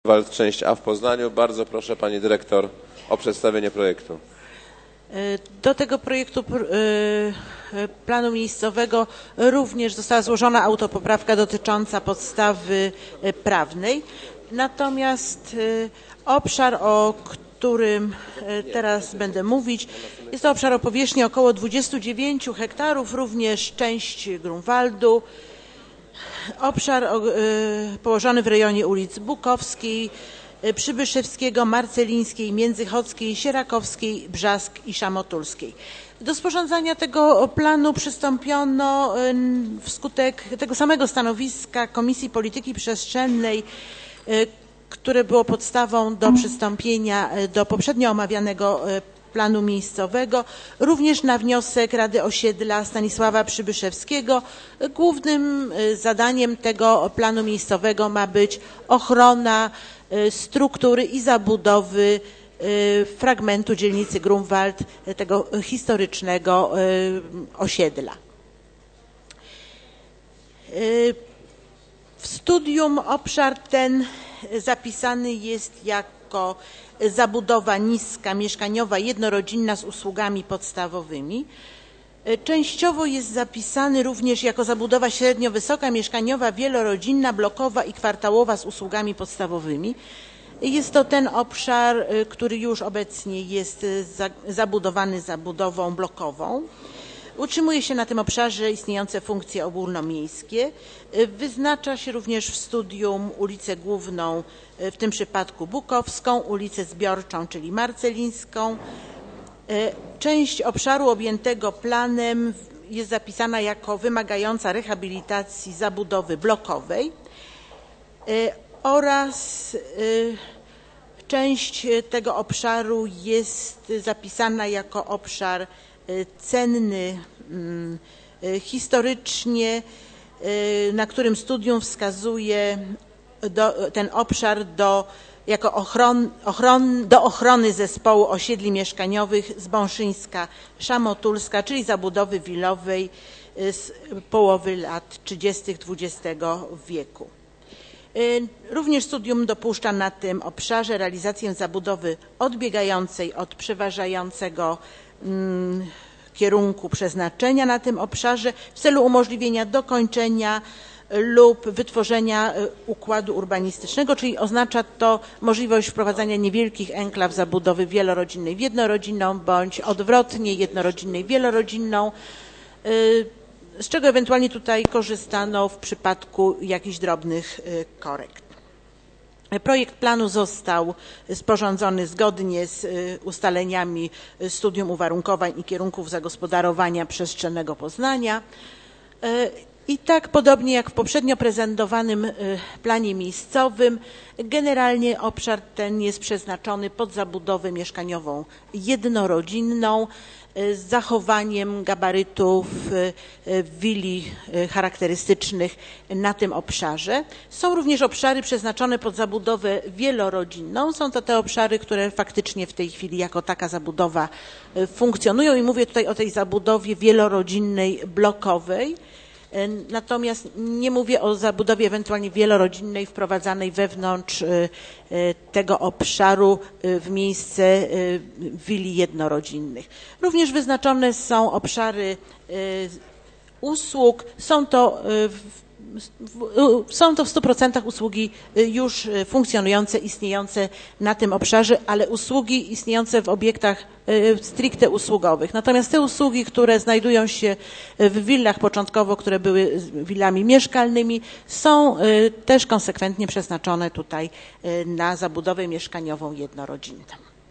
Grunwald, część A w Poznaniu. Bardzo proszę Pani Dyrektor o przedstawienie projektu. Do tego projektu planu miejscowego również została złożona autopoprawka dotycząca podstawy prawnej. Natomiast obszar, o którym teraz będę mówić, jest to obszar o powierzchni około 29 hektarów, również część Grunwaldu. Obszar położony w rejonie ulic Bukowskiej, Przybyszewskiego, Marcelińskiej, Międzychodzkiej, Sierakowskiej, Brzask i Szamotulskiej. Do sporządzania tego planu przystąpiono wskutek tego samego stanowiska Komisji Polityki Przestrzennej, które było podstawą do przystąpienia do poprzednio omawianego planu miejscowego, również na wniosek Rady Osiedla Stanisława Przybyszewskiego. Głównym zadaniem tego planu miejscowego ma być ochrona struktury i zabudowy fragmentu dzielnicy Grunwald, tego historycznego osiedla. W studium obszar ten zapisany jest jako zabudowa niska, mieszkaniowa, jednorodzinna z usługami podstawowymi. Częściowo jest zapisany również jako zabudowa średnio-wysoka, mieszkaniowa, wielorodzinna, blokowa i kwartałowa z usługami podstawowymi. Jest to ten obszar, który już obecnie jest zabudowany zabudową blokową. Utrzymuje się na tym obszarze istniejące funkcje ogólnomiejskie. Wyznacza się również w studium ulicę główną, w tym przypadku Bukowską, ulicę zbiorczą, czyli Marcelińską. Część obszaru objętego planem jest zapisana jako wymagająca rehabilitacji zabudowy blokowej oraz część tego obszaru jest zapisana jako obszar cenny historycznie, na którym studium wskazuje ten obszar do ochrony zespołu osiedli mieszkaniowych Zbąszyńska, Szamotulska, czyli zabudowy wilowej z połowy lat 30. XX wieku. Również studium dopuszcza na tym obszarze realizację zabudowy odbiegającej od przeważającego kierunku przeznaczenia na tym obszarze w celu umożliwienia dokończenia lub wytworzenia układu urbanistycznego, czyli oznacza to możliwość wprowadzania niewielkich enklaw zabudowy wielorodzinnej w jednorodzinną bądź odwrotnie jednorodzinnej w wielorodzinną, z czego ewentualnie tutaj korzystano w przypadku jakichś drobnych korekt. Projekt planu został sporządzony zgodnie z ustaleniami studium uwarunkowań i kierunków zagospodarowania przestrzennego Poznania. I tak podobnie jak w poprzednio prezentowanym planie miejscowym, generalnie obszar ten jest przeznaczony pod zabudowę mieszkaniową jednorodzinną z zachowaniem gabarytów willi charakterystycznych na tym obszarze. Są również obszary przeznaczone pod zabudowę wielorodzinną. Są to te obszary, które faktycznie w tej chwili jako taka zabudowa funkcjonują i mówię tutaj o tej zabudowie wielorodzinnej blokowej. Natomiast nie mówię o zabudowie ewentualnie wielorodzinnej wprowadzanej wewnątrz tego obszaru w miejsce willi jednorodzinnych. Również wyznaczone są obszary usług. Są to w 100% usługi już funkcjonujące, istniejące na tym obszarze, ale usługi istniejące w obiektach stricte usługowych. Natomiast te usługi, które znajdują się w willach początkowo, które były willami mieszkalnymi, są też konsekwentnie przeznaczone tutaj na zabudowę mieszkaniową jednorodzinną.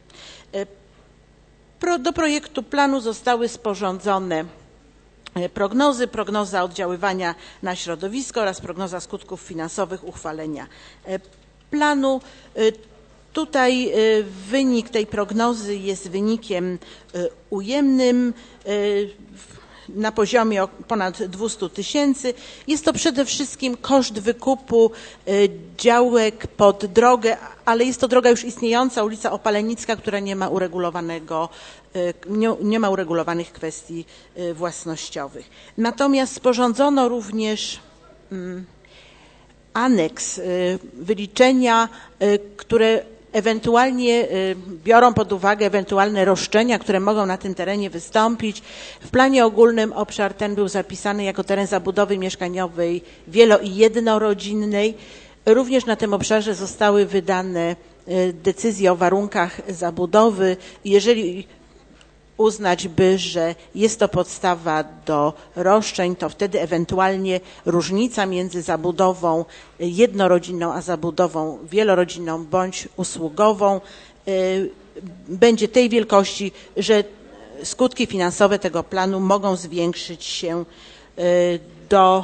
Do projektu planu zostały sporządzone prognozy, prognoza oddziaływania na środowisko oraz prognoza skutków finansowych uchwalenia planu. Tutaj wynik tej prognozy jest wynikiem ujemnym na poziomie ponad 200 000. Jest to przede wszystkim koszt wykupu działek pod drogę, ale jest to droga już istniejąca, ulica Opalenicka, która nie ma uregulowanych kwestii własnościowych. Natomiast sporządzono również aneks, wyliczenia, które ewentualnie biorą pod uwagę ewentualne roszczenia, które mogą na tym terenie wystąpić. W planie ogólnym obszar ten był zapisany jako teren zabudowy mieszkaniowej wielo- i jednorodzinnej. Również na tym obszarze zostały wydane decyzje o warunkach zabudowy. Jeżeli uznać by, że jest to podstawa do roszczeń, to wtedy ewentualnie różnica między zabudową jednorodzinną a zabudową wielorodzinną bądź usługową będzie tej wielkości, że skutki finansowe tego planu mogą zwiększyć się do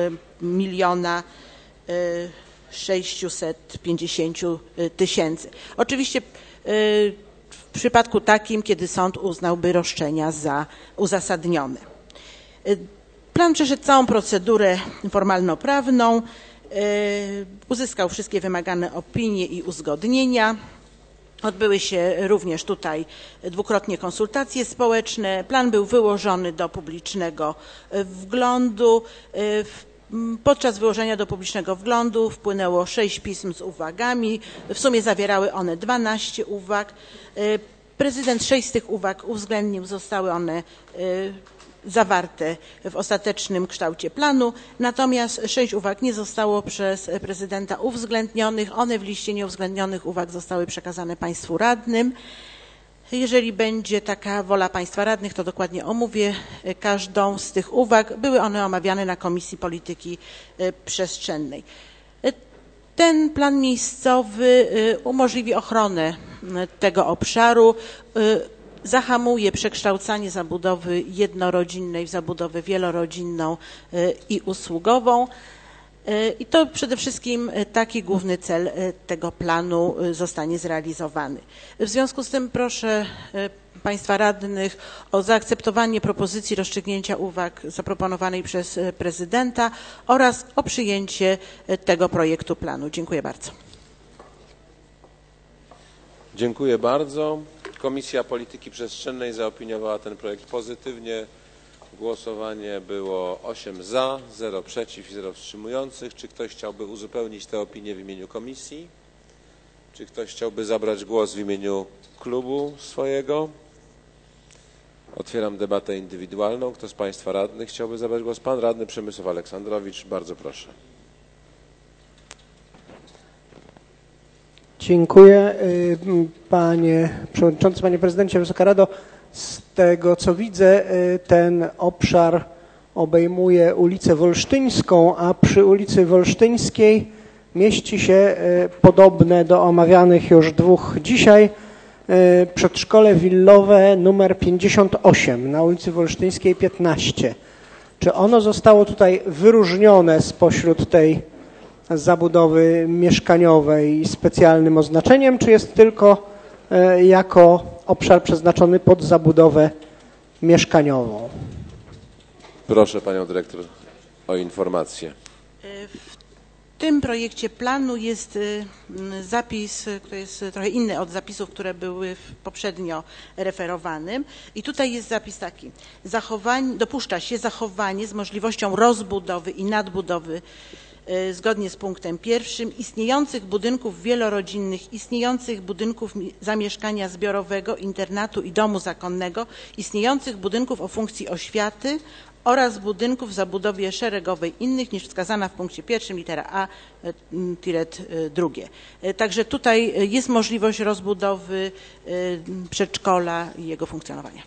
1,650 000. Oczywiście w przypadku takim, kiedy sąd uznałby roszczenia za uzasadnione. Plan przeszedł całą procedurę formalno-prawną, uzyskał wszystkie wymagane opinie i uzgodnienia. Odbyły się również tutaj dwukrotnie konsultacje społeczne. Plan był wyłożony do publicznego wglądu. Podczas wyłożenia do publicznego wglądu wpłynęło 6 pism z uwagami. W sumie zawierały one 12 uwag. Prezydent 6 z tych uwag uwzględnił, zostały one zawarte w ostatecznym kształcie planu, natomiast 6 uwag nie zostało przez prezydenta uwzględnionych. One w liście nieuwzględnionych uwag zostały przekazane państwu radnym. Jeżeli będzie taka wola państwa radnych, to dokładnie omówię każdą z tych uwag. Były one omawiane na Komisji Polityki Przestrzennej. Ten plan miejscowy umożliwi ochronę tego obszaru, zahamuje przekształcanie zabudowy jednorodzinnej w zabudowę wielorodzinną i usługową. I to przede wszystkim taki główny cel tego planu zostanie zrealizowany. W związku z tym proszę państwa radnych o zaakceptowanie propozycji rozstrzygnięcia uwag zaproponowanej przez prezydenta oraz o przyjęcie tego projektu planu. Dziękuję bardzo. Dziękuję bardzo. Komisja Polityki Przestrzennej zaopiniowała ten projekt pozytywnie. Głosowanie było 8 za, 0 przeciw i 0 wstrzymujących. Czy ktoś chciałby uzupełnić tę opinię w imieniu komisji? Czy ktoś chciałby zabrać głos w imieniu klubu swojego? Otwieram debatę indywidualną. Kto z państwa radnych chciałby zabrać głos? Pan radny Przemysław Aleksandrowicz. Bardzo proszę. Dziękuję. Panie Przewodniczący, Panie Prezydencie, Wysoka Rado. Z tego co widzę, ten obszar obejmuje ulicę Wolsztyńską, a przy ulicy Wolsztyńskiej mieści się podobne do omawianych już dwóch dzisiaj przedszkole willowe numer 58 na ulicy Wolsztyńskiej 15. Czy ono zostało tutaj wyróżnione spośród tej zabudowy mieszkaniowej specjalnym oznaczeniem, czy jest tylko jako obszar przeznaczony pod zabudowę mieszkaniową? Proszę panią dyrektor o informację. W tym projekcie planu jest zapis, który jest trochę inny od zapisów, które były poprzednio referowanym. I tutaj jest zapis taki. Dopuszcza się zachowanie z możliwością rozbudowy i nadbudowy zgodnie z punktem 1 istniejących budynków wielorodzinnych, istniejących budynków zamieszkania zbiorowego, internatu i domu zakonnego, istniejących budynków o funkcji oświaty oraz budynków w zabudowie szeregowej innych niż wskazana w punkcie 1 litera A -2. Także tutaj jest możliwość rozbudowy przedszkola i jego funkcjonowania.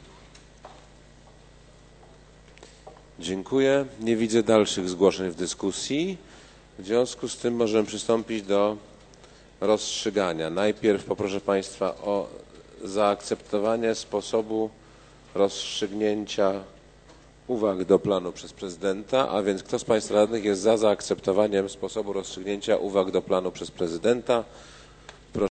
Dziękuję. Nie widzę dalszych zgłoszeń w dyskusji. W związku z tym możemy przystąpić do rozstrzygania. Najpierw poproszę państwa o zaakceptowanie sposobu rozstrzygnięcia uwag do planu przez prezydenta, a więc kto z państwa radnych jest za zaakceptowaniem sposobu rozstrzygnięcia uwag do planu przez prezydenta?